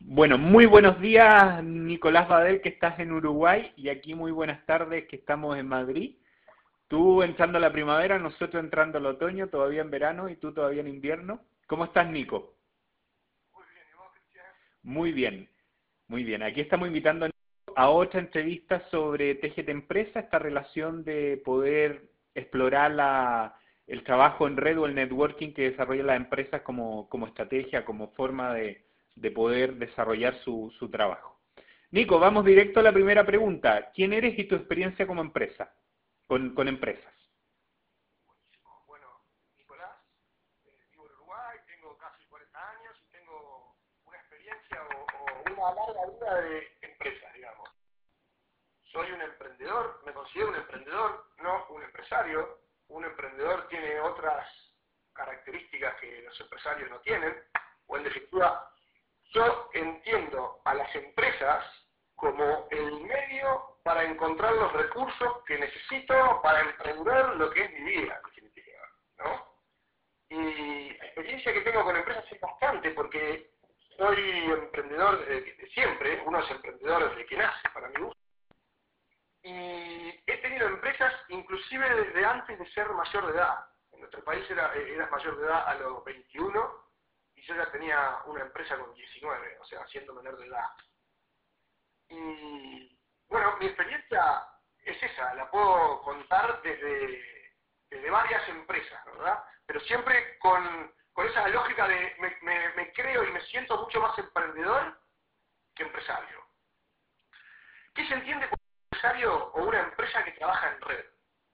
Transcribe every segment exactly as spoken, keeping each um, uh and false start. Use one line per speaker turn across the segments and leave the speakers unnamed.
Bueno, muy buenos días, Nicolás Badel, que estás en Uruguay, y aquí muy buenas tardes, que estamos en Madrid. Tú entrando a la primavera, nosotros entrando al otoño, todavía en verano, y tú todavía en invierno. ¿Cómo estás, Nico?
Muy bien, ¿y vos, Cristian?
Muy bien, muy bien. Aquí estamos invitando a Nico a otra entrevista sobre T G T Empresa, esta relación de poder explorar la, el trabajo en red o el networking que desarrollan las empresas como, como estrategia, como forma de, de poder desarrollar su, su trabajo. Nico, vamos directo a la primera pregunta. ¿Quién eres y tu experiencia como empresa, con, con empresas?
Buenísimo. Bueno, Nicolás, eh, vivo en Uruguay, tengo casi cuarenta años y tengo una experiencia o, o una larga vida de empresa, digamos. Soy un emprendedor, me considero un emprendedor, no un empresario. Un emprendedor tiene otras características que los empresarios no tienen, o en definitiva, yo entiendo a las empresas como el medio para encontrar los recursos que necesito para emprender lo que es mi vida, en definitiva, ¿no? Y la experiencia que tengo con empresas es bastante, porque soy emprendedor desde, desde siempre, uno es emprendedor desde que nace, para mi gusto. Y he tenido empresas inclusive desde antes de ser mayor de edad. En nuestro país era, eras mayor de edad a los veintiuno, y yo ya tenía una empresa con diecinueve, o sea, siendo menor de edad. Y bueno, mi experiencia es esa, la puedo contar desde, desde varias empresas, ¿verdad? Pero siempre con, con esa lógica de me, me, me creo y me siento mucho más emprendedor que empresario. ¿Qué se entiende por un empresario o una empresa que trabaja en red?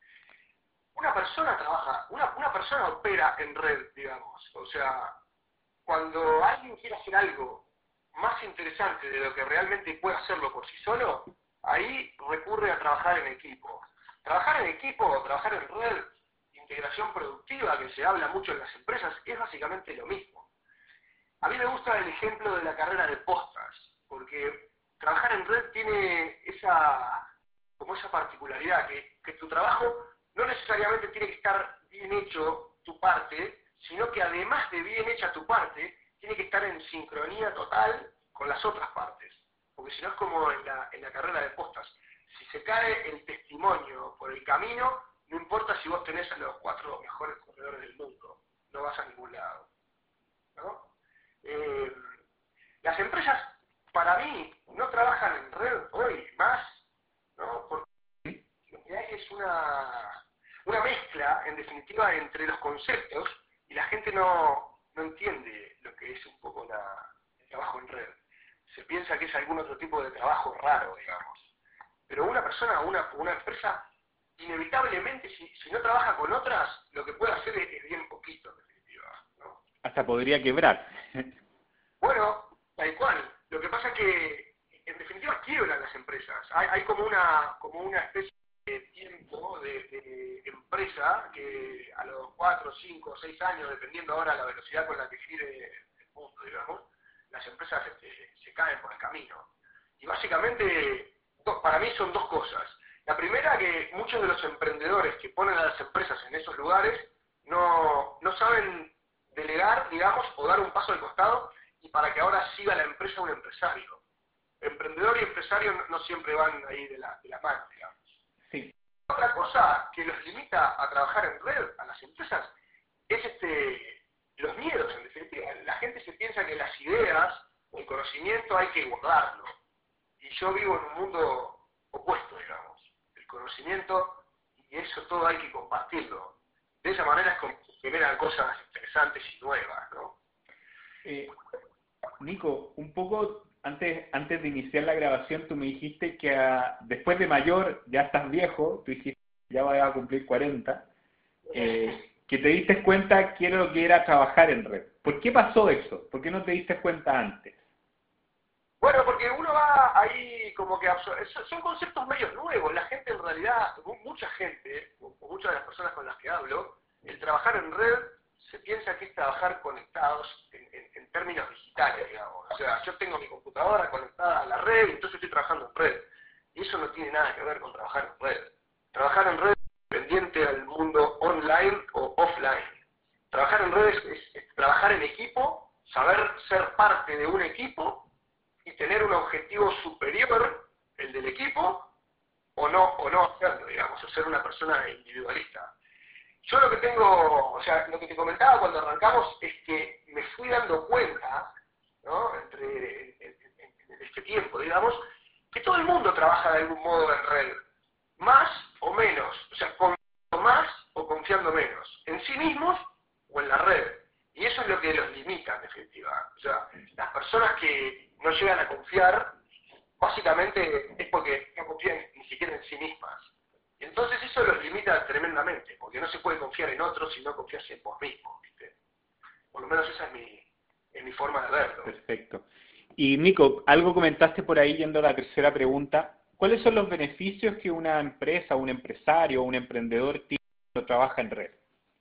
Una persona trabaja, una, una persona opera en red, digamos, o sea, cuando alguien quiere hacer algo más interesante de lo que realmente puede hacerlo por sí solo, ahí recurre a trabajar en equipo. Trabajar en equipo, trabajar en red, integración productiva, que se habla mucho en las empresas, es básicamente lo mismo. A mí me gusta el ejemplo de la carrera de postas, porque trabajar en red tiene esa, como esa particularidad, que, que tu trabajo no necesariamente tiene que estar bien hecho tu parte, sino que además de bien hecha tu parte, tiene que estar en sincronía total con las otras partes. Porque si no es como en la, en la carrera de postas. Si se cae el testimonio por el camino, no importa si vos tenés a los cuatro mejores corredores del mundo, no vas a ningún lado, ¿no? Eh, las empresas, para mí, no trabajan en red hoy más, ¿no? Porque lo que hay es una, una mezcla, en definitiva, entre los conceptos, y la gente no, no entiende lo que es un poco la, el trabajo en red. Se piensa que es algún otro tipo de trabajo raro, digamos. Pero una persona o una, una empresa, inevitablemente, si, si no trabaja con otras, lo que puede hacer es, es bien poquito, en definitiva, ¿no?
Hasta podría quebrar.
Bueno, tal cual. Lo que pasa es que, en definitiva, quiebran las empresas. Hay, hay como una como una especie de tiempo de, de empresa que a los cuatro, cinco, seis años, dependiendo ahora la velocidad con la que gire el mundo, digamos, las empresas este, se caen por el camino. Y básicamente, do, para mí son dos cosas. La primera, que muchos de los emprendedores que ponen a las empresas en esos lugares no, no saben delegar, digamos, o dar un paso al costado, y para que ahora siga la empresa un empresario. Emprendedor y empresario no, no siempre van ahí de la, de la mano, digamos.
Sí.
Otra cosa que los limita a trabajar en red a las empresas es este, los miedos, en definitiva. La gente se piensa que las ideas o el conocimiento hay que guardarlo. Y yo vivo en un mundo opuesto, digamos. El conocimiento y eso todo hay que compartirlo. De esa manera es como se generan cosas interesantes y nuevas, ¿no?
Eh, Nico, un poco antes, antes de iniciar la grabación, tú me dijiste que uh, después de mayor ya estás viejo, tú dijiste que ya vas a cumplir cuarenta, eh, que te diste cuenta que era lo que era trabajar en red. ¿Por qué pasó eso? ¿Por qué no te diste cuenta antes?
Bueno, porque uno va ahí como que son conceptos medios nuevos. La gente en realidad, mucha gente, o muchas de las personas con las que hablo, el trabajar en red se piensa que es trabajar conectados en, en, en términos digitales, digamos. O sea, yo tengo mi computadora conectada a la red y entonces estoy trabajando en red. Y eso no tiene nada que ver con trabajar en red. Trabajar en red es pendiente al mundo online o offline. Trabajar en red es, es, es trabajar en equipo, saber ser parte de un equipo es tener un objetivo superior, el del equipo, o no, o no hacerlo, digamos, o ser una persona individualista. Yo lo que tengo, o sea, lo que te comentaba cuando arrancamos es que me fui dando cuenta, ¿no? Entre en, en, en este tiempo, digamos, que todo el mundo trabaja de algún modo en red, más o menos, o sea, confiando más o confiando menos, en sí mismos o en la red. Y eso es lo que los limita, en definitiva. O sea, las personas que no llegan a confiar, básicamente es porque no confían ni siquiera en sí mismas. Y entonces eso los limita tremendamente, porque no se puede confiar en otros si no confías en vos mismo, ¿viste? Por lo menos esa es mi, es mi forma de verlo.
Perfecto. Y Nico, algo comentaste por ahí yendo a la tercera pregunta. ¿Cuáles son los beneficios que una empresa, un empresario o un emprendedor tiene cuando trabaja en red?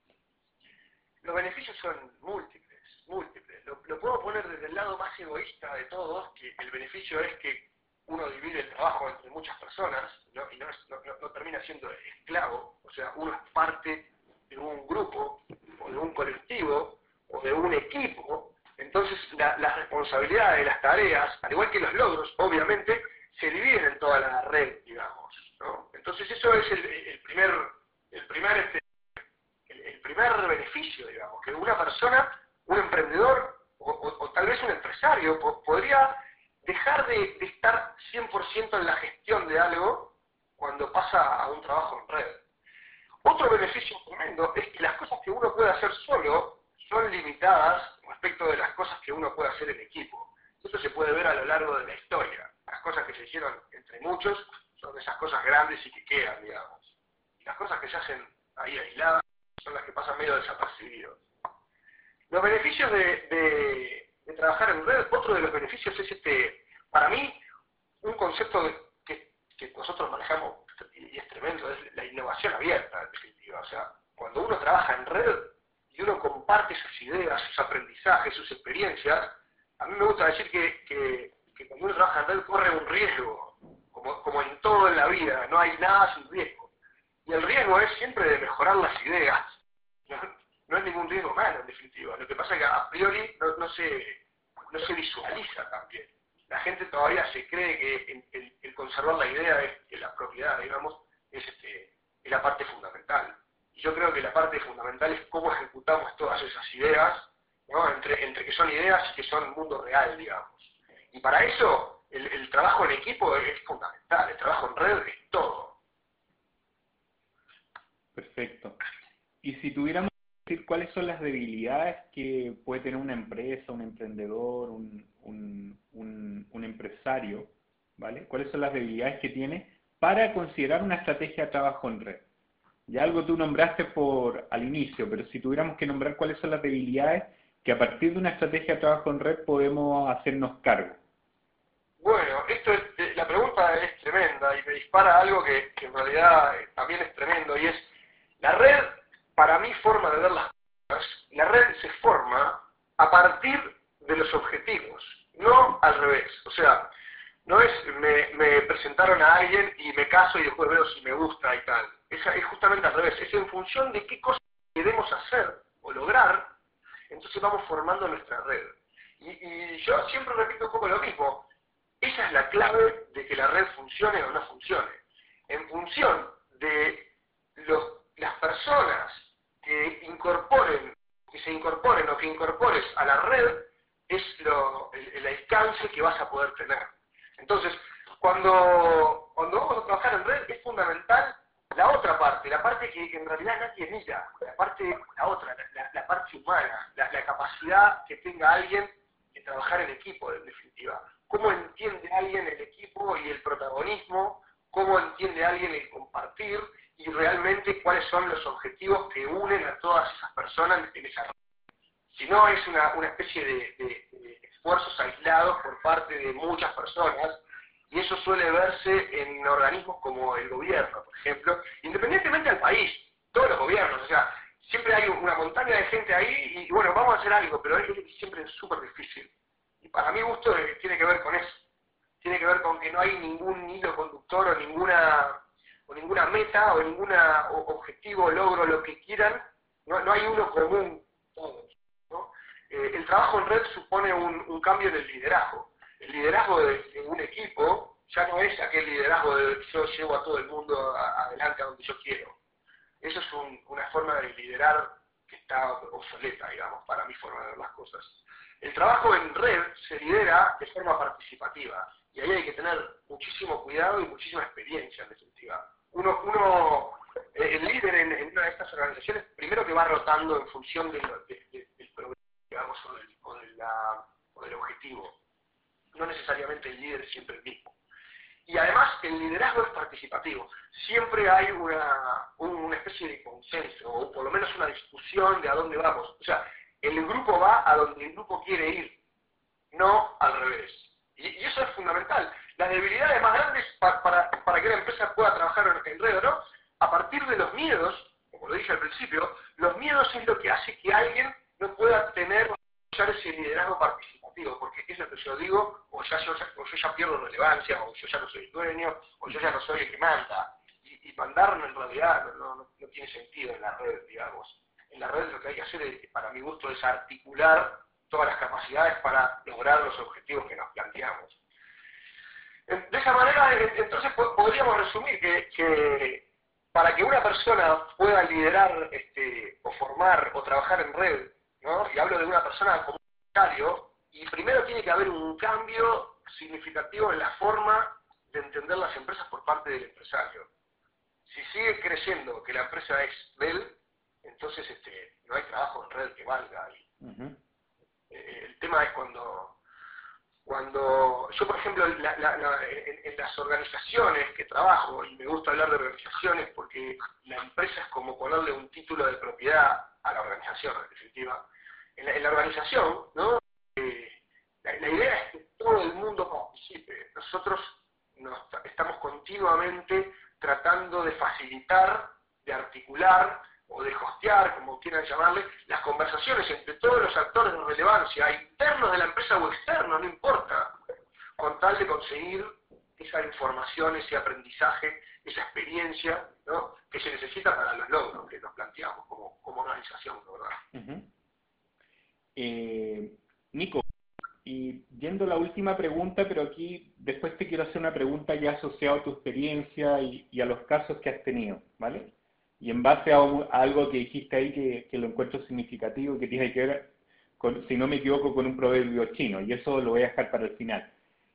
Los beneficios son múltiples, múltiples. Lo, lo puedo poner desde el lado más egoísta de todos, que el beneficio es que uno divide el trabajo entre muchas personas, ¿no? Y no, es, no, no termina siendo esclavo, o sea, uno es parte de un grupo, o de un colectivo, o de un equipo. Entonces la, las responsabilidades, las tareas, al igual que los logros, obviamente, se dividen en toda la red, digamos, ¿no? Entonces eso es el, el primer, el primer este, el, el primer beneficio, digamos, que una persona, un emprendedor, o, o, o tal vez un empresario, po, podría dejar de, de estar cien por ciento en la gestión de algo cuando pasa a un trabajo en red. Otro beneficio tremendo es que las cosas que uno puede hacer solo son limitadas respecto de las cosas que uno puede hacer en equipo. Eso se puede ver a lo largo de la historia. Las cosas que se hicieron entre muchos son esas cosas grandes y que quedan, digamos. Y las cosas que se hacen ahí aisladas son las que pasan medio desapercibidos. Los beneficios de, de, de trabajar en red, otro de los beneficios es este, para mí, un concepto de, que, que nosotros manejamos y es tremendo, es la innovación abierta, en definitiva. O sea, cuando uno trabaja en red y uno comparte sus ideas, sus aprendizajes, sus experiencias, a mí me gusta decir que, que, que cuando uno trabaja en red corre un riesgo, como, como en todo en la vida, no hay nada sin riesgo. Y el riesgo es siempre de mejorar las ideas. No, no es ningún riesgo malo, en definitiva. Lo que pasa es que a priori no, no, se, no se visualiza tan bien. La gente todavía se cree que el, el, el conservar la idea, es, que la propiedad, digamos, es, este, es la parte fundamental. Y yo creo que la parte fundamental es cómo ejecutamos todas esas ideas, ¿no? entre, entre que son ideas y que son mundo real, digamos. Y para eso, el, el trabajo en equipo es fundamental, el trabajo en red es todo.
Perfecto. Y si tuviéramos que decir cuáles son las debilidades que puede tener una empresa, un emprendedor, un, un, un, un empresario, ¿vale? ¿Cuáles son las debilidades que tiene para considerar una estrategia de trabajo en red? Ya algo tú nombraste por al inicio, pero si tuviéramos que nombrar cuáles son las debilidades que a partir de una estrategia de trabajo en red podemos hacernos cargo.
Bueno, esto es, la pregunta es tremenda y me dispara algo que, que en realidad también es tremendo, y es, la red, para mi forma de ver las cosas, la red se forma a partir de los objetivos, no al revés. O sea, no es me, me presentaron a alguien y me caso y después veo si me gusta y tal. Es, es justamente al revés, es en función de qué cosas queremos hacer o lograr, entonces vamos formando nuestra red. Y, y yo siempre repito un poco lo mismo, esa es la clave de que la red funcione o no funcione. En función de los, las personas que incorporen, que se incorporen o que incorpores a la red, es lo, el, el alcance que vas a poder tener. Entonces, cuando, cuando vamos a trabajar en red, es fundamental la otra parte, la parte que, que en realidad nadie mira, la parte, la otra, la, la parte humana, la, la capacidad que tenga alguien de trabajar en equipo, en definitiva. Cómo entiende alguien el equipo y el protagonismo, cómo entiende alguien el compartir, y realmente cuáles son los objetivos que unen a todas esas personas en esa red. Si no, es una, una especie de, de, de esfuerzos aislados por parte de muchas personas, y eso suele verse en organismos como el gobierno, por ejemplo, independientemente del país, todos los gobiernos, o sea, siempre hay una montaña de gente ahí, y bueno, vamos a hacer algo, pero es siempre súper difícil. Y para mi gusto eh, tiene que ver con eso, tiene que ver con que no hay ningún hilo conductor o ninguna, o ninguna meta, o ningún objetivo, logro, lo que quieran, no, no hay uno común todos, ¿no? Eh, el trabajo en red supone un, un cambio en el liderazgo. El liderazgo de, de un equipo ya no es aquel liderazgo de yo llevo a todo el mundo a, adelante a donde yo quiero. Eso es un, una forma de liderar que está obsoleta, digamos, para mi forma de ver las cosas. El trabajo en red se lidera de forma participativa, y ahí hay que tener muchísimo cuidado y muchísima experiencia, en definitiva. Uno, uno eh, el líder en, en una de estas organizaciones, primero que va rotando en función de lo, de, de, del problema, digamos, o del, o, de la, o del objetivo. No necesariamente el líder es siempre el mismo. Y además el liderazgo es participativo. Siempre hay una, una especie de consenso, o por lo menos una discusión de a dónde vamos. O sea, el grupo va a donde el grupo quiere ir, no al revés. Y, y eso es fundamental. Las debilidades más grandes pa, para, para que una empresa pueda trabajar en red, ¿no? A partir de los miedos, como lo dije al principio, los miedos es lo que hace que alguien no pueda tener ese liderazgo participativo, porque es lo que yo digo, o ya yo, o yo ya pierdo relevancia, o yo ya no soy el dueño, o yo ya no soy el que manda. Y, y mandar en realidad no, no, no tiene sentido en la red, digamos. En la red lo que hay que hacer, es, para mi gusto, es articular todas las capacidades para lograr los objetivos que nos planteamos. De esa manera, entonces podríamos resumir que, que para que una persona pueda liderar este, o formar o trabajar en red, ¿no? Y hablo de una persona como empresario, y primero tiene que haber un cambio significativo en la forma de entender las empresas por parte del empresario. Si sigue creyendo que la empresa es de él, entonces este, no hay trabajo en red que valga. Uh-huh. eh, el tema es cuando, cuando yo, por ejemplo, la, la, la, en, en las organizaciones que trabajo, y me gusta hablar de organizaciones porque la empresa es como ponerle un título de propiedad a la organización, en definitiva. En la, en la organización, ¿no? Eh, la, la idea es que todo el mundo participe. Nosotros nos, estamos continuamente tratando de facilitar, de articular o de hostear, como quieran llamarle, las conversaciones entre todos los actores de relevancia, internos de la empresa o externos, no importa, con tal de conseguir esa información, ese aprendizaje, esa experiencia, ¿no? Que se necesita para los logros que nos planteamos como, como organización, ¿verdad?
Uh-huh. Eh, Nico, y yendo a la última pregunta, pero aquí después te quiero hacer una pregunta ya asociada a tu experiencia y, y a los casos que has tenido, ¿vale? Y en base a, un, a algo que dijiste ahí que, que lo encuentro significativo, que tiene que ver, con, si no me equivoco, con un proverbio chino, y eso lo voy a dejar para el final.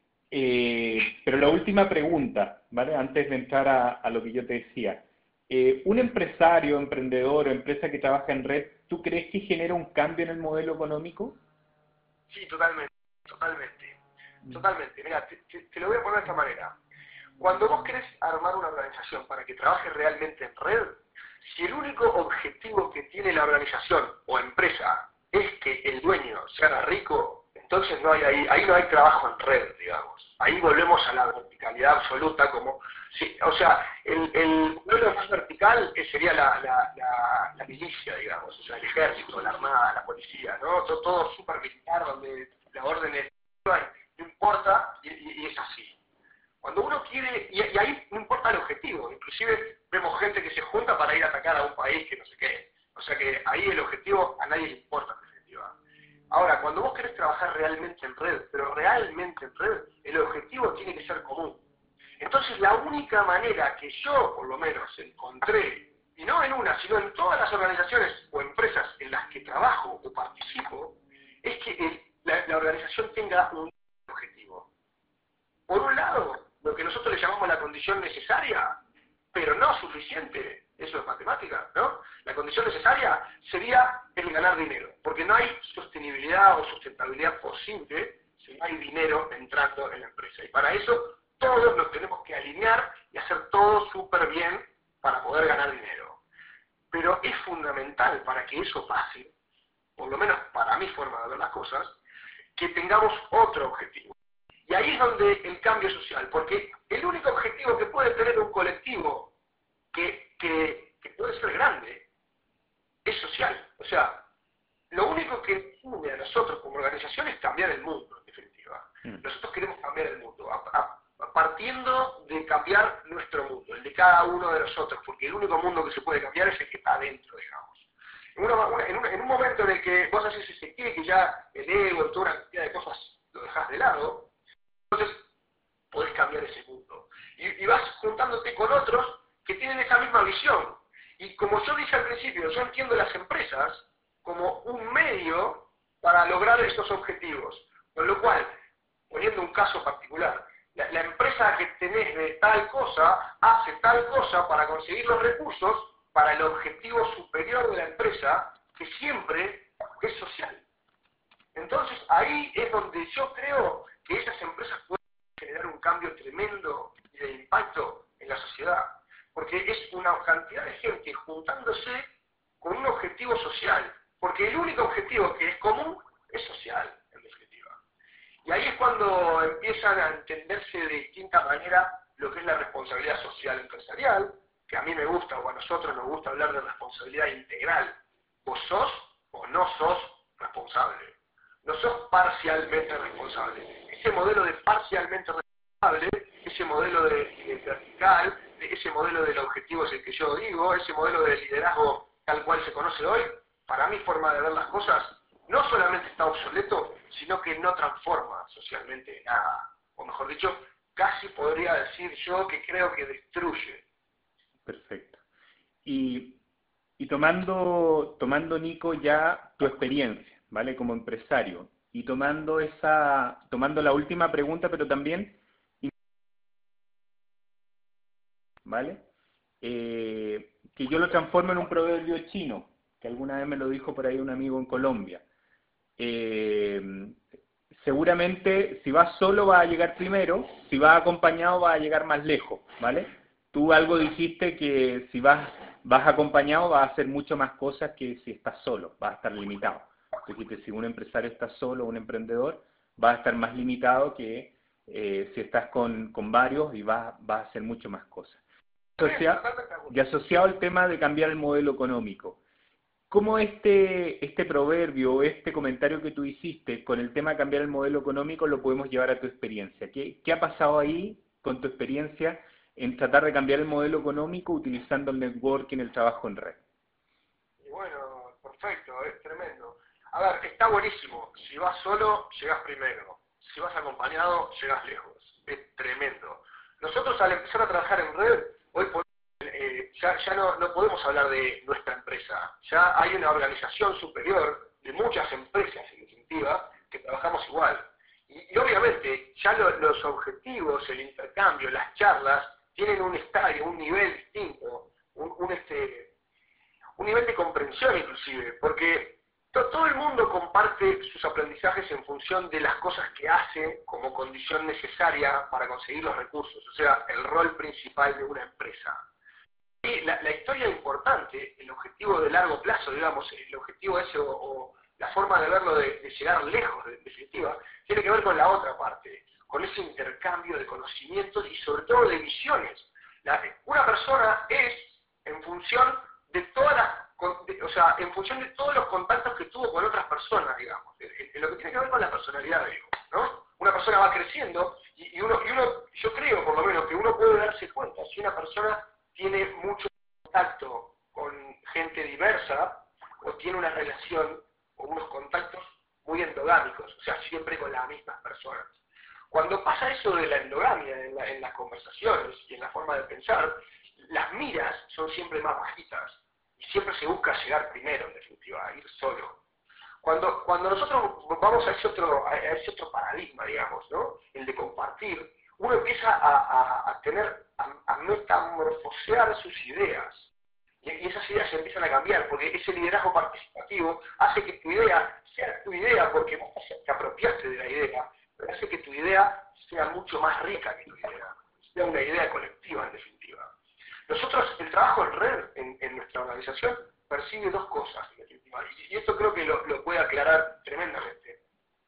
Eh, pero la última pregunta, ¿vale? Antes de entrar a, a lo que yo te decía. Eh, ¿Un empresario, emprendedor o empresa que trabaja en red, tú crees que genera un cambio en el modelo económico?
Sí, totalmente, totalmente, totalmente. Mira, te, te, te lo voy a poner de esta manera. Cuando vos querés armar una organización para que trabaje realmente en red, si el único objetivo que tiene la organización o empresa es que el dueño se haga rico, entonces no hay ahí, ahí no hay trabajo en red, digamos. Ahí volvemos a la verticalidad absoluta, como, sí, o sea, el, el modelo más vertical que sería la, la, la, la milicia, digamos, o sea, el ejército, la armada, la policía, ¿no? Todo, todo súper militar, donde la orden es, no importa, y, y, y es así. Cuando uno quiere, y, y ahí no importa el objetivo, inclusive vemos gente que se junta para ir a atacar a un país que no sé qué. O sea que ahí el objetivo a nadie le importa, en definitiva. Ahora, cuando vos querés trabajar realmente en red, pero realmente en red, el objetivo tiene que ser común. Entonces la única manera que yo, por lo menos, encontré, y no en una, sino en todas las organizaciones o empresas en las que trabajo o participo, es que el, la, la organización tenga un objetivo. Por un lado, lo que nosotros le llamamos la condición necesaria, pero no suficiente, eso es matemática, ¿no? La condición necesaria sería el ganar dinero, porque no hay sostenibilidad o sustentabilidad posible si no hay dinero entrando en la empresa. Y para eso todos nos tenemos que alinear y hacer todo súper bien para poder ganar dinero. Pero es fundamental para que eso pase, por lo menos para mi forma de ver las cosas, que tengamos otro objetivo. Y ahí es donde el cambio social, porque el único objetivo que puede tener un colectivo que, que, que puede ser grande es social. O sea, lo único que une a nosotros como organización es cambiar el mundo, en definitiva. Nosotros queremos cambiar el mundo, a, a, partiendo de cambiar nuestro mundo, el de cada uno de nosotros, porque el único mundo que se puede cambiar es el que está adentro, digamos. En, una, en, un, en un momento en el que vos haces ese clic y ya el ego y toda una cantidad de cosas lo dejás de lado, Entonces, podés cambiar ese mundo. Y, y vas juntándote con otros que tienen esa misma visión. Y como yo dije al principio, yo entiendo las empresas como un medio para lograr estos objetivos. Con lo cual, poniendo un caso particular, la, la empresa que tenés de tal cosa hace tal cosa para conseguir los recursos para el objetivo superior de la empresa, que siempre es social. Entonces, ahí es donde yo creo que esas empresas pueden generar un cambio tremendo y de impacto en la sociedad. Porque es una cantidad de gente juntándose con un objetivo social. Porque el único objetivo que es común es social, en definitiva. Y ahí es cuando empiezan a entenderse de distinta manera lo que es la responsabilidad social empresarial, que a mí me gusta, o a nosotros nos gusta hablar de responsabilidad integral. Vos sos o no sos responsable. No sos parcialmente responsable. Ese modelo de parcialmente responsable, ese modelo de, de vertical, de ese modelo del objetivo es el que yo digo, ese modelo de liderazgo tal cual se conoce hoy, para mi forma de ver las cosas, no solamente está obsoleto, sino que no transforma socialmente nada. O mejor dicho, casi podría decir yo que creo que destruye.
Perfecto. Y, y tomando, tomando, Nico, ya tu experiencia, ¿vale? Como empresario, y tomando esa, tomando la última pregunta, pero también, ¿vale? Eh, que yo lo transformo en un proverbio chino, que alguna vez me lo dijo por ahí un amigo en Colombia. Eh, seguramente, si vas solo vas a llegar primero, si vas acompañado vas a llegar más lejos, ¿vale? Tú algo dijiste que si vas, vas acompañado vas a hacer mucho más cosas que si estás solo, vas a estar limitado. Tú dijiste, si un empresario está solo, un emprendedor, va a estar más limitado que eh, si estás con, con varios y vas, vas a hacer mucho más cosas. Asocia, y asociado al tema de cambiar el modelo económico, ¿cómo este, este proverbio, este comentario que tú hiciste con el tema de cambiar el modelo económico lo podemos llevar a tu experiencia? ¿Qué, qué ha pasado ahí con tu experiencia en tratar de cambiar el modelo económico utilizando el networking, el trabajo en red?
Y bueno, perfecto, es tremendo. A ver, está buenísimo. Si vas solo, llegas primero. Si vas acompañado, llegas lejos. Es tremendo. Nosotros al empezar a trabajar en red, hoy por eh, ya, ya no, no podemos hablar de nuestra empresa. Ya hay una organización superior de muchas empresas, en definitiva, que trabajamos igual. Y, y obviamente, ya lo, los objetivos, el intercambio, las charlas, tienen un estadio, un nivel distinto, un, un, este, un nivel de comprensión inclusive, porque to, todo el mundo comparte sus aprendizajes en función de las cosas que hace como condición necesaria para conseguir los recursos, o sea, el rol principal de una empresa. Y la, la historia importante, el objetivo de largo plazo, digamos, el objetivo ese o, o la forma de verlo de, de llegar lejos, en definitiva, tiene que ver con la otra parte, con ese intercambio de conocimientos y sobre todo de visiones. La, una persona es en función de todas las, de, o sea, en función de todos los contactos que tuvo con otras personas, digamos, en, en lo que tiene que ver con la personalidad, digo, ¿no? Una persona va creciendo y, y, uno, y uno, yo creo por lo menos que uno puede darse cuenta si una persona tiene mucho contacto con gente diversa o tiene una relación o unos contactos muy endogámicos, o sea, siempre con las mismas personas. Cuando pasa eso de la endogamia en, la, en las conversaciones y en la forma de pensar, las miras son siempre más bajitas y siempre se busca llegar primero, en definitiva, a ir solo. Cuando, cuando nosotros vamos a ese, otro, a ese otro paradigma, digamos, ¿no? El de compartir, uno empieza a, a, a tener, a, a metamorfosear sus ideas. Y, y esas ideas se empiezan a cambiar, porque ese liderazgo participativo hace que tu idea sea tu idea, porque vos te apropiaste de la idea, pero hace que tu idea sea mucho más rica que tu idea, sea una idea colectiva, en definitiva. Nosotros, el trabajo en red, en, en nuestra organización, persigue dos cosas, en definitiva, y, y esto creo que lo, lo puede aclarar tremendamente.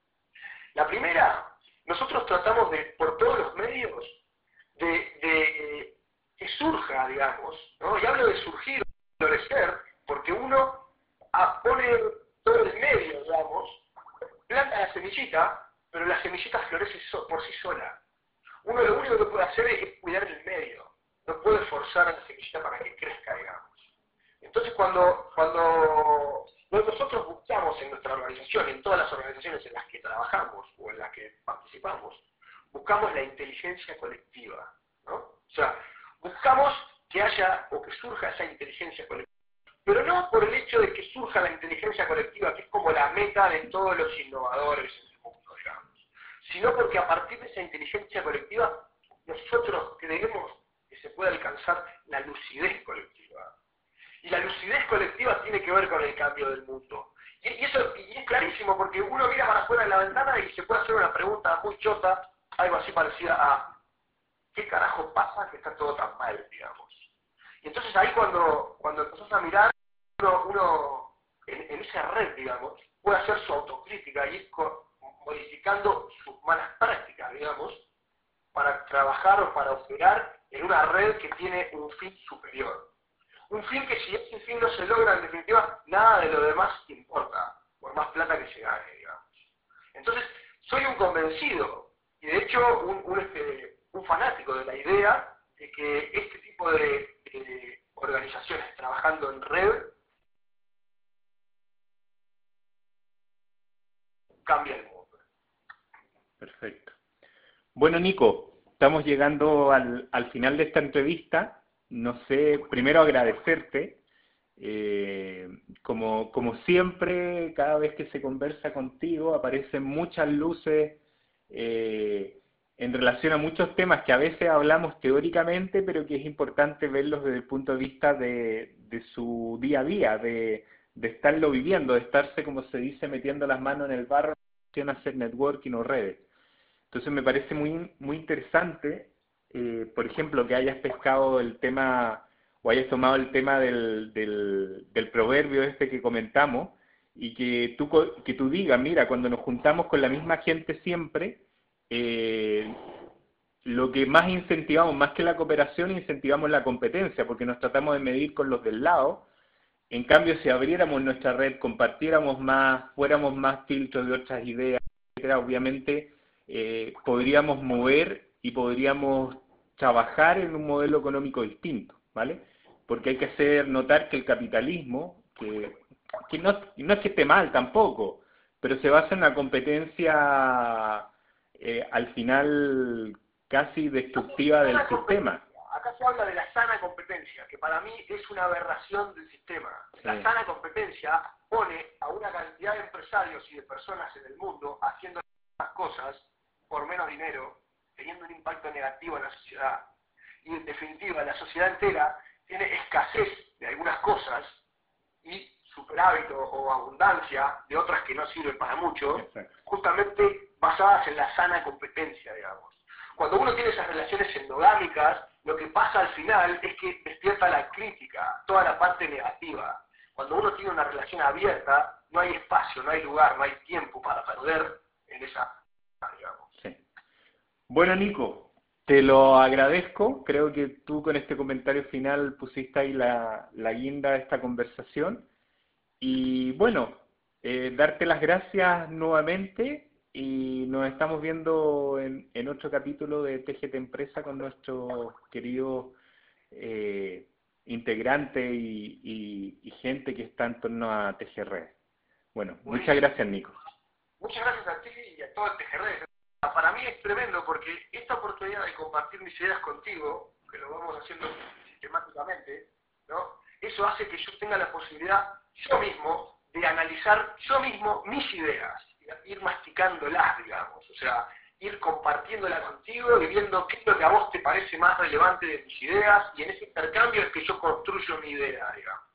La primera, nosotros tratamos de, por todos los medios, de, de que surja, digamos, ¿no? Y hablo de surgir, florecer, porque uno pone todo el medio, digamos, planta la semillita, pero la semillita florece so, por sí sola. Uno lo único que puede hacer es cuidar el medio, no puede forzar a la semillita para que crezca, digamos. Entonces cuando, cuando nosotros buscamos en nuestra organización, en todas las organizaciones en las que trabajamos o en las que participamos, buscamos la inteligencia colectiva, ¿no? O sea, buscamos que haya o que surja esa inteligencia colectiva. Pero no por el hecho de que surja la inteligencia colectiva, que es como la meta de todos los innovadores en el mundo, digamos, sino porque a partir de esa inteligencia colectiva, nosotros creemos que se puede alcanzar la lucidez colectiva. Y la lucidez colectiva tiene que ver con el cambio del mundo. Y, y eso y es clarísimo, porque uno mira para afuera de la ventana y se puede hacer una pregunta muy chota, algo así parecida a ¿qué carajo pasa que está todo tan mal, digamos? Y entonces ahí cuando, cuando empezás a mirar, uno, uno en, en esa red, digamos, puede hacer su autocrítica y ir modificando sus malas prácticas, digamos, para trabajar o para operar en una red que tiene un fin superior. Un fin que si ese fin no se logra, en definitiva, nada de lo demás importa, por más plata que se gane, digamos. Entonces, soy un convencido, y de hecho un, un, este, un fanático de la idea de que este tipo de, de organizaciones trabajando en red cambia el mundo.
Perfecto. Bueno, Nico, estamos llegando al, al final de esta entrevista. No sé, primero agradecerte. Eh, como, como siempre, cada vez que se conversa contigo aparecen muchas luces eh, en relación a muchos temas que a veces hablamos teóricamente, pero que es importante verlos desde el punto de vista de, de su día a día, de, de estarlo viviendo, de estarse, como se dice, metiendo las manos en el barro en hacer networking o redes. Entonces me parece muy, muy interesante, eh, por ejemplo, que hayas pescado el tema, o hayas tomado el tema del, del, del proverbio este que comentamos, y que tú, que tú digas, mira, cuando nos juntamos con la misma gente siempre, eh, lo que más incentivamos, más que la cooperación, incentivamos la competencia, porque nos tratamos de medir con los del lado. En cambio, si abriéramos nuestra red, compartiéramos más, fuéramos más filtros de otras ideas, etcétera, obviamente eh, podríamos mover y podríamos trabajar en un modelo económico distinto, ¿vale? Porque hay que hacer notar que el capitalismo, que, que no, no es que esté mal tampoco, pero se basa en una competencia eh, al final casi destructiva del sistema.
Acá se habla de la sana competencia, que para mí es una aberración del sistema. Sí. La sana competencia pone a una cantidad de empresarios y de personas en el mundo haciendo las cosas por menos dinero, teniendo un impacto negativo en la sociedad. Y en definitiva, la sociedad entera tiene escasez de algunas cosas y superávit o abundancia de otras que no sirven para mucho, exacto, justamente basadas en la sana competencia, digamos. Cuando uno tiene esas relaciones endogámicas, lo que pasa al final es que despierta la crítica, toda la parte negativa. Cuando uno tiene una relación abierta, no hay espacio, no hay lugar, no hay tiempo para perder en esa, digamos.
Sí. Bueno, Nico, te lo agradezco. Creo que tú con este comentario final pusiste ahí la, la guinda de esta conversación. Y bueno, eh, darte las gracias nuevamente. Y nos estamos viendo en, en otro capítulo de T G T Empresa con nuestros queridos eh, integrantes y, y, y gente que está en torno a T G R. Bueno, Muy muchas bien. Gracias, Nico.
Muchas gracias a ti y a todo el T G R. Para mí es tremendo porque esta oportunidad de compartir mis ideas contigo, que lo vamos haciendo sistemáticamente, ¿no? Eso hace que yo tenga la posibilidad yo mismo de analizar yo mismo mis ideas, ir masticándolas, digamos, o sea, ir compartiéndolas contigo y viendo qué es lo que a vos te parece más relevante de mis ideas, y en ese intercambio es que yo construyo mi idea, digamos.